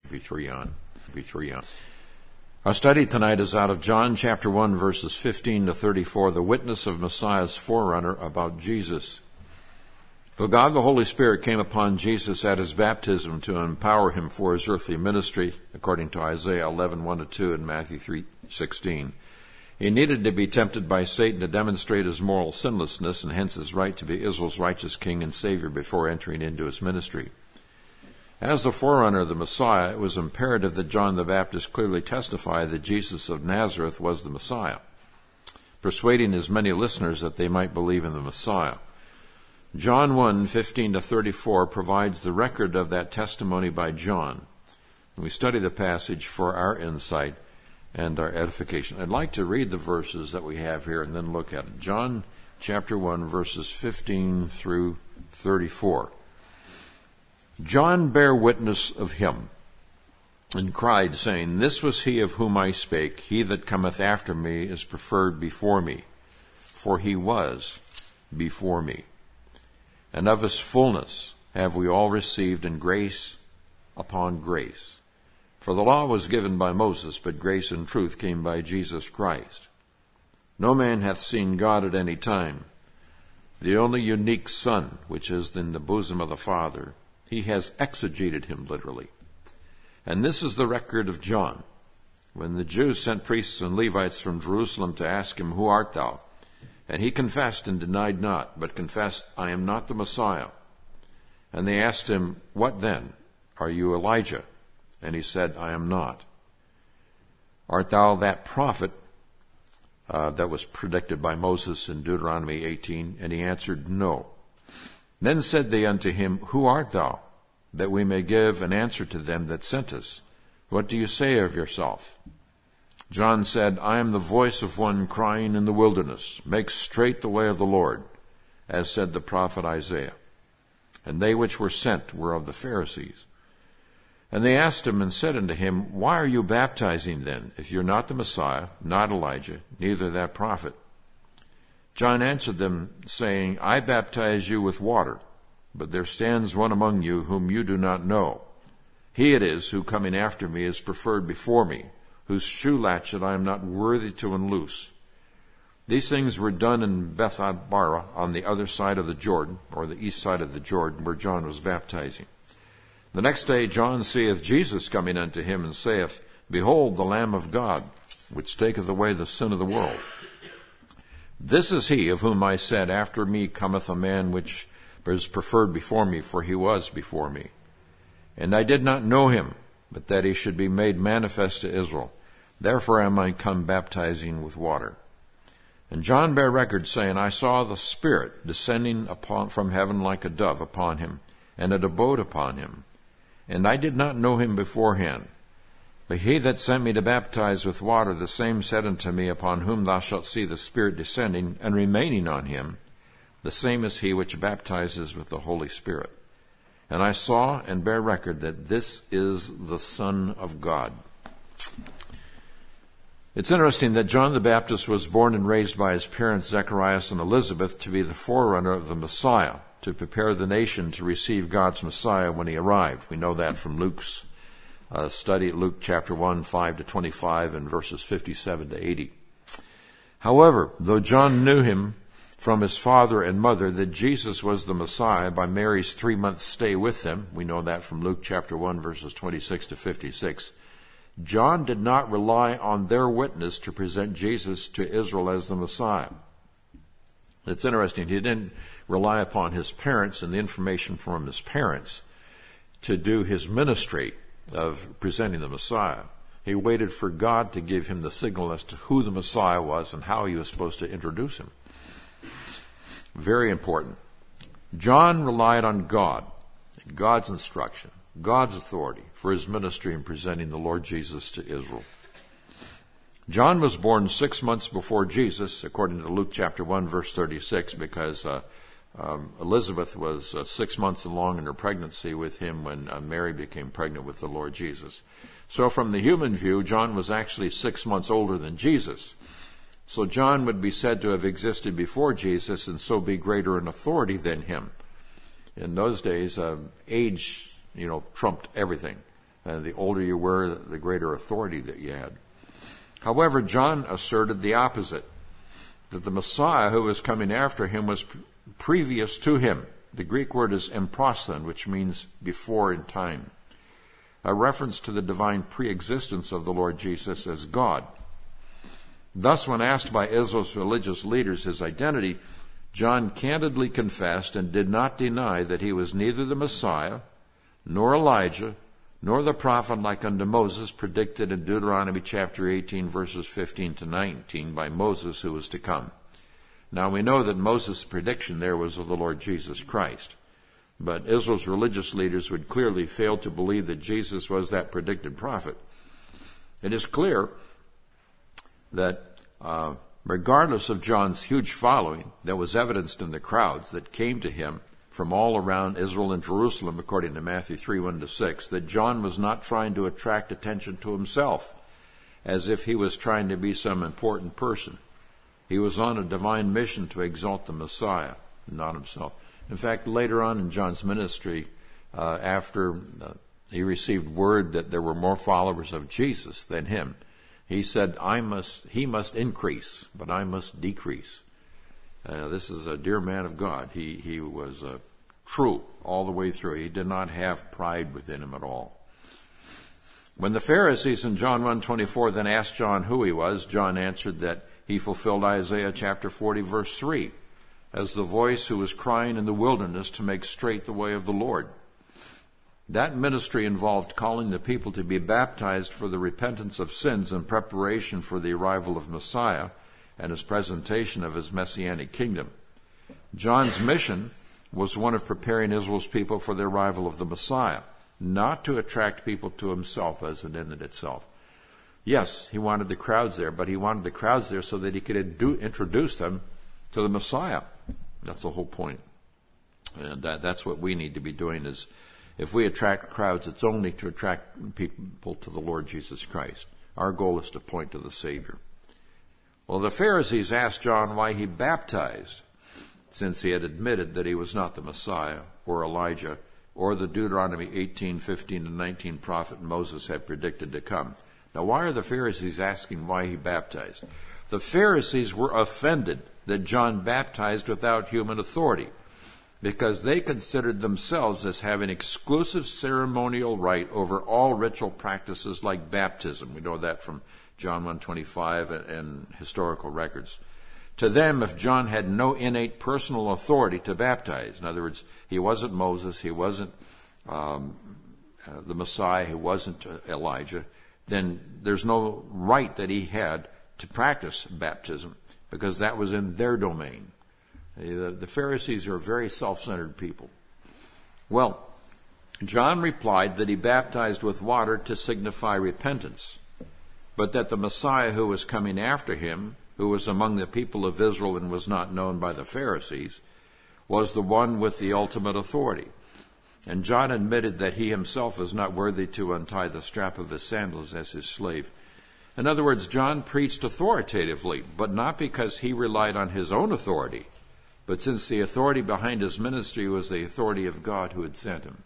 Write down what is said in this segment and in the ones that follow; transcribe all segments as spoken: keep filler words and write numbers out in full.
V three on. V three on. Our study tonight is out of John chapter one, verses fifteen to thirty-four, the witness of Messiah's forerunner about Jesus. For God the Holy Spirit came upon Jesus at his baptism to empower him for his earthly ministry, according to Isaiah eleven, one to two and Matthew three sixteen. He needed to be tempted by Satan to demonstrate his moral sinlessness and hence his right to be Israel's righteous king and savior before entering into his ministry. As the forerunner of the Messiah, it was imperative that John the Baptist clearly testify that Jesus of Nazareth was the Messiah, persuading his many listeners that they might believe in the Messiah. John one, fifteen to thirty-four provides the record of that testimony by John. And we study the passage for our insight and our edification. I'd like to read the verses that we have here and then look at it. John chapter one, verses fifteen through thirty-four. John bare witness of him, and cried, saying, This was he of whom I spake. He that cometh after me is preferred before me, for he was before me. And of his fullness have we all received, and grace upon grace. For the law was given by Moses, but grace and truth came by Jesus Christ. No man hath seen God at any time. The only unique Son, which is in the bosom of the Father, he has exegeted him literally. And this is the record of John. When the Jews sent priests and Levites from Jerusalem to ask him, Who art thou? And he confessed and denied not, but confessed, I am not the Messiah. And they asked him, What then? Are you Elijah? And he said, I am not. Art thou that prophet uh, that was predicted by Moses in Deuteronomy eighteen? And he answered, No. Then said they unto him, Who art thou? That we may give an answer to them that sent us. What do you say of yourself? John said, I am the voice of one crying in the wilderness, Make straight the way of the Lord, as said the prophet Isaiah. And they which were sent were of the Pharisees. And they asked him and said unto him, Why are you baptizing then, if you're not the Messiah, not Elijah, neither that prophet? John answered them, saying, I baptize you with water, but there stands one among you whom you do not know. He it is who coming after me is preferred before me, whose shoe latchet I am not worthy to unloose. These things were done in Bethabara on the other side of the Jordan, or the east side of the Jordan, where John was baptizing. The next day John seeth Jesus coming unto him, and saith, Behold the Lamb of God, which taketh away the sin of the world. This is he of whom I said, After me cometh a man which is preferred before me, for he was before me. And I did not know him, but that he should be made manifest to Israel. Therefore am I come baptizing with water. And John bare record, saying, I saw the Spirit descending upon from heaven like a dove upon him, and it abode upon him. And I did not know him beforehand. But he that sent me to baptize with water, the same said unto me, Upon whom thou shalt see the Spirit descending and remaining on him, the same is he which baptizes with the Holy Spirit. And I saw and bear record that this is the Son of God. It's interesting that John the Baptist was born and raised by his parents Zacharias and Elizabeth to be the forerunner of the Messiah, to prepare the nation to receive God's Messiah when he arrived. We know that from Luke's uh, study, Luke chapter one, five to twenty-five, and verses fifty-seven to eighty. However, though John knew him from his father and mother that Jesus was the Messiah by Mary's three-month stay with them, we know that from Luke chapter one, verses twenty-six to fifty-six, John did not rely on their witness to present Jesus to Israel as the Messiah. It's interesting, he didn't rely upon his parents and the information from his parents to do his ministry of presenting the Messiah. He waited for God to give him the signal as to who the Messiah was and how he was supposed to introduce him. Very important. John relied on God, God's instruction, God's authority for his ministry in presenting the Lord Jesus to Israel. John was born six months before Jesus, according to Luke chapter one, verse thirty-six, because uh, um, Elizabeth was uh, six months along in her pregnancy with him when uh, Mary became pregnant with the Lord Jesus. So from the human view, John was actually six months older than Jesus. So John would be said to have existed before Jesus and so be greater in authority than him. In those days, uh, age, you know, trumped everything. Uh, the older you were, the greater authority that you had. However, John asserted the opposite, that the Messiah who was coming after him was pre- previous to him. The Greek word is emprosthon, which means before in time, a reference to the divine preexistence of the Lord Jesus as God. Thus, when asked by Israel's religious leaders his identity, John candidly confessed and did not deny that he was neither the Messiah, nor Elijah, nor the prophet like unto Moses, predicted in Deuteronomy chapter eighteen, verses fifteen to nineteen, by Moses who was to come. Now we know that Moses' prediction there was of the Lord Jesus Christ. But Israel's religious leaders would clearly fail to believe that Jesus was that predicted prophet. It is clear that uh, regardless of John's huge following that was evidenced in the crowds that came to him from all around Israel and Jerusalem, according to Matthew three, one to six, that John was not trying to attract attention to himself, as if he was trying to be some important person. He was on a divine mission to exalt the Messiah, not himself. In fact, later on in John's ministry, uh, after uh, he received word that there were more followers of Jesus than him, he said, "I must, he must increase, but I must decrease." Uh, this is a dear man of God. He, he was uh, true all the way through. He did not have pride within him at all. When the Pharisees in John one twenty-four then asked John who he was, John answered that he fulfilled Isaiah chapter forty, verse three, as the voice who was crying in the wilderness to make straight the way of the Lord. That ministry involved calling the people to be baptized for the repentance of sins in preparation for the arrival of Messiah and his presentation of his messianic kingdom. John's mission was one of preparing Israel's people for the arrival of the Messiah, not to attract people to himself as an end in itself. Yes, he wanted the crowds there, but he wanted the crowds there so that he could introduce them to the Messiah. That's the whole point. And that, that's what we need to be doing is, if we attract crowds, it's only to attract people to the Lord Jesus Christ. Our goal is to point to the Savior. Well, the Pharisees asked John why he baptized, since he had admitted that he was not the Messiah or Elijah or the Deuteronomy eighteen, fifteen, and nineteen prophet Moses had predicted to come. Now, why are the Pharisees asking why he baptized? The Pharisees were offended that John baptized without human authority, because they considered themselves as having exclusive ceremonial right over all ritual practices like baptism. We know that from John one twenty-five and, and historical records. To them, if John had no innate personal authority to baptize, in other words, he wasn't Moses, he wasn't um, uh, the Messiah, he wasn't uh, Elijah, then there's no right that he had to practice baptism, because that was in their domain. The, the Pharisees are very self-centered people. Well, John replied that he baptized with water to signify repentance, but that the Messiah who was coming after him, who was among the people of Israel and was not known by the Pharisees, was the one with the ultimate authority. And John admitted that he himself was not worthy to untie the strap of his sandals as his slave. In other words, John preached authoritatively, but not because he relied on his own authority, but since the authority behind his ministry was the authority of God who had sent him.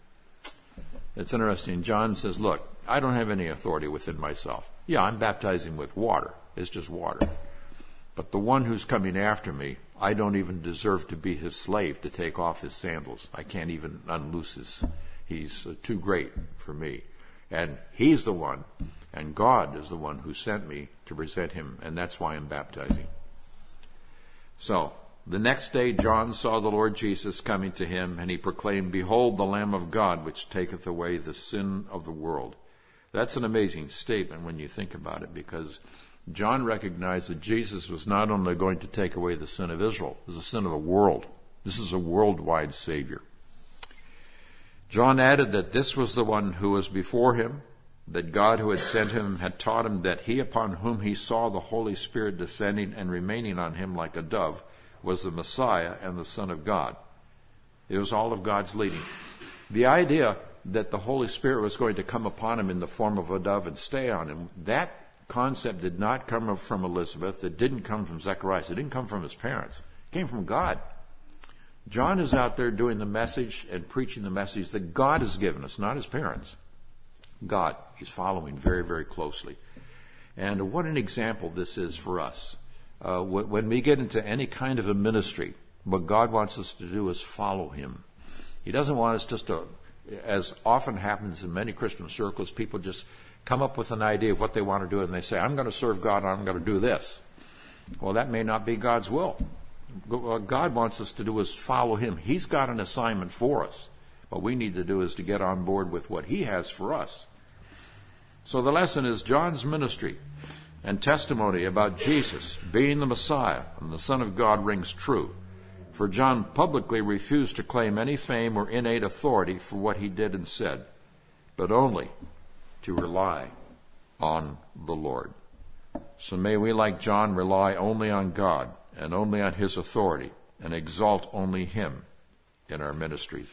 It's interesting. John says, look, I don't have any authority within myself. Yeah, I'm baptizing with water. It's just water. But the one who's coming after me, I don't even deserve to be his slave to take off his sandals. I can't even unloose his. He's uh, too great for me. And he's the one, and God is the one who sent me to present him, and that's why I'm baptizing. So, the next day John saw the Lord Jesus coming to him, and he proclaimed, "Behold the Lamb of God, which taketh away the sin of the world." That's an amazing statement when you think about it, because John recognized that Jesus was not only going to take away the sin of Israel, it was the sin of the world. This is a worldwide Savior. John added that this was the one who was before him, that God who had sent him had taught him that he upon whom he saw the Holy Spirit descending and remaining on him like a dove was the Messiah and the Son of God. It was all of God's leading. The idea that the Holy Spirit was going to come upon him in the form of a dove and stay on him, that concept did not come from Elizabeth. It didn't come from Zacharias. It didn't come from his parents. It came from God. John is out there doing the message and preaching the message that God has given us, not his parents. God. He's following very, very closely. And what an example this is for us. Uh, when we get into any kind of a ministry, what God wants us to do is follow him. He doesn't want us just to, as often happens in many Christian circles, people just come up with an idea of what they want to do and they say, I'm going to serve God and I'm going to do this. Well, that may not be God's will. What God wants us to do is follow him. He's got an assignment for us. What we need to do is to get on board with what he has for us. So the lesson is John's ministry and testimony about Jesus being the Messiah and the Son of God rings true. For John publicly refused to claim any fame or innate authority for what he did and said, but only to rely on the Lord. So may we, like John, rely only on God and only on his authority and exalt only him in our ministries.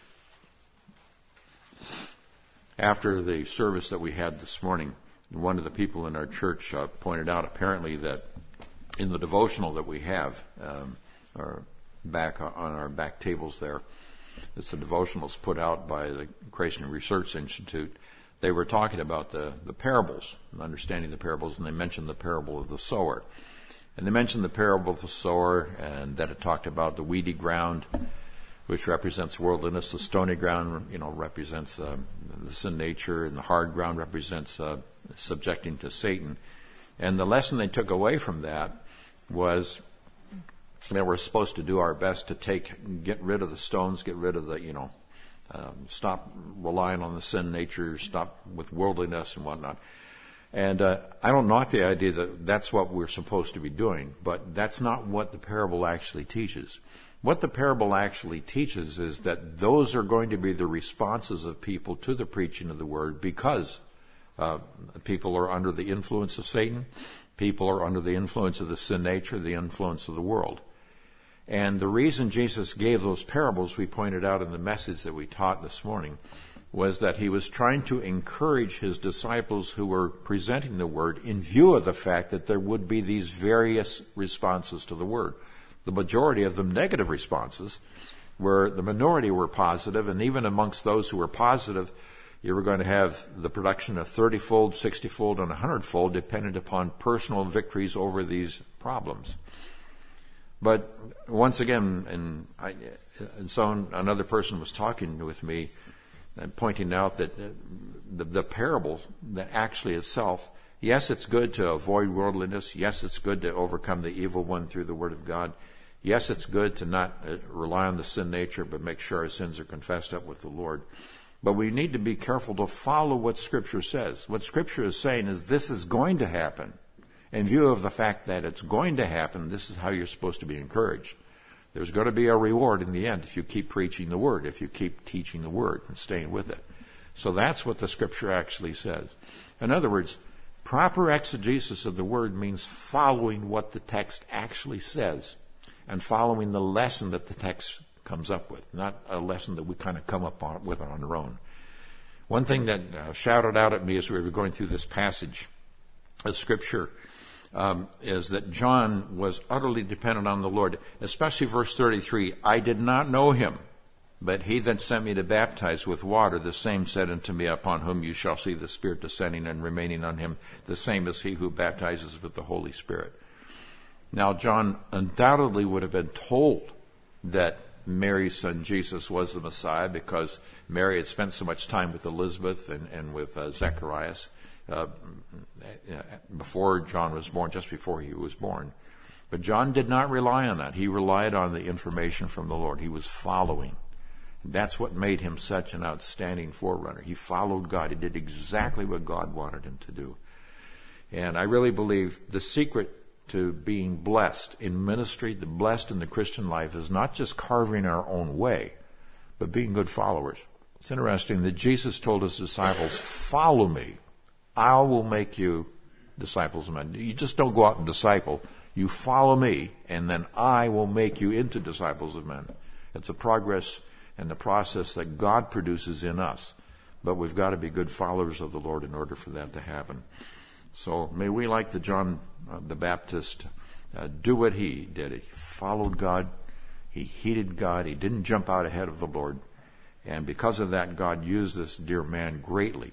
After the service that we had this morning, one of the people in our church uh, pointed out apparently that in the devotional that we have, um, or back on our back tables there, it's the devotionals put out by the Christian Research Institute. They were talking about the, the parables, understanding the parables, and they mentioned the parable of the sower. And they mentioned the parable of the sower, and that it talked about the weedy ground, which represents worldliness. The stony ground, you know, represents uh, the sin nature, and the hard ground represents uh, subjecting to Satan. And the lesson they took away from that was that we're supposed to do our best to take, get rid of the stones, get rid of the, you know, um, stop relying on the sin nature, stop with worldliness and whatnot. And uh, I don't knock the idea that that's what we're supposed to be doing, but that's not what the parable actually teaches. What the parable actually teaches is that those are going to be the responses of people to the preaching of the word because uh, people are under the influence of Satan, people are under the influence of the sin nature, the influence of the world. And the reason Jesus gave those parables, we pointed out in the message that we taught this morning, was that he was trying to encourage his disciples who were presenting the word in view of the fact that there would be these various responses to the word. The majority of them negative responses, where the minority were positive, and even amongst those who were positive, you were going to have the production of thirty-fold, sixty-fold, and one hundred-fold dependent upon personal victories over these problems. But once again, and, I, and so another person was talking with me and pointing out that the, the parable that actually itself, yes, it's good to avoid worldliness. Yes, it's good to overcome the evil one through the Word of God. Yes, it's good to not rely on the sin nature, but make sure our sins are confessed up with the Lord. But we need to be careful to follow what Scripture says. What Scripture is saying is this is going to happen. In view of the fact that it's going to happen, this is how you're supposed to be encouraged. There's going to be a reward in the end if you keep preaching the Word, if you keep teaching the Word and staying with it. So that's what the Scripture actually says. In other words, proper exegesis of the Word means following what the text actually says and following the lesson that the text comes up with, not a lesson that we kind of come up on, with on our own. One thing that uh, shouted out at me as we were going through this passage of Scripture um, is that John was utterly dependent on the Lord, especially verse thirty-three, I did not know him, but he that sent me to baptize with water, the same said unto me, upon whom you shall see the Spirit descending and remaining on him, the same is he who baptizes with the Holy Spirit. Now, John undoubtedly would have been told that Mary's son Jesus was the Messiah because Mary had spent so much time with Elizabeth and, and with uh, Zacharias uh, before John was born, just before he was born. But John did not rely on that. He relied on the information from the Lord. He was following. That's what made him such an outstanding forerunner. He followed God. He did exactly what God wanted him to do. And I really believe the secret to being blessed in ministry, the blessed in the Christian life, is not just carving our own way, but being good followers. It's interesting that Jesus told his disciples, follow me. I will make you disciples of men. You just don't go out and disciple. You follow me, and then I will make you into disciples of men. It's a progress and the process that God produces in us. But we've got to be good followers of the Lord in order for that to happen. So may we, like the John uh, the Baptist, uh, do what he did. He followed God. He heeded God. He didn't jump out ahead of the Lord. And because of that, God used this dear man greatly.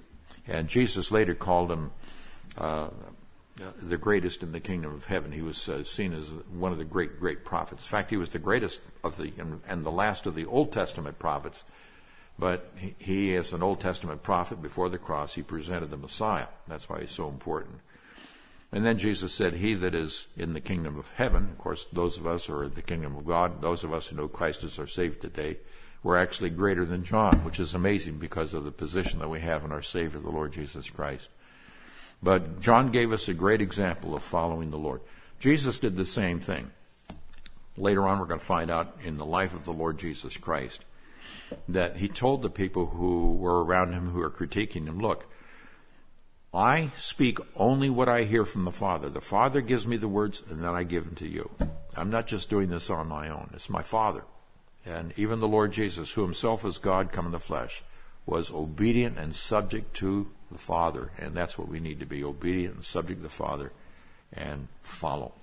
And Jesus later called him uh, the greatest in the kingdom of heaven. He was uh, seen as one of the great, great prophets. In fact, he was the greatest of the and, and the last of the Old Testament prophets. But he, he, as an Old Testament prophet, before the cross, he presented the Messiah. That's why he's so important. And then Jesus said, he that is in the kingdom of heaven, of course, those of us who are in the kingdom of God, those of us who know Christ as our Savior today, we're actually greater than John, which is amazing because of the position that we have in our Savior, the Lord Jesus Christ. But John gave us a great example of following the Lord. Jesus did the same thing. Later on, we're going to find out in the life of the Lord Jesus Christ that he told the people who were around him, who were critiquing him, look, I speak only what I hear from the Father. The Father gives me the words, and then I give them to you. I'm not just doing this on my own. It's my Father. And even the Lord Jesus, who himself is God come in the flesh, was obedient and subject to the Father. And that's what we need to be, obedient and subject to the Father and follow.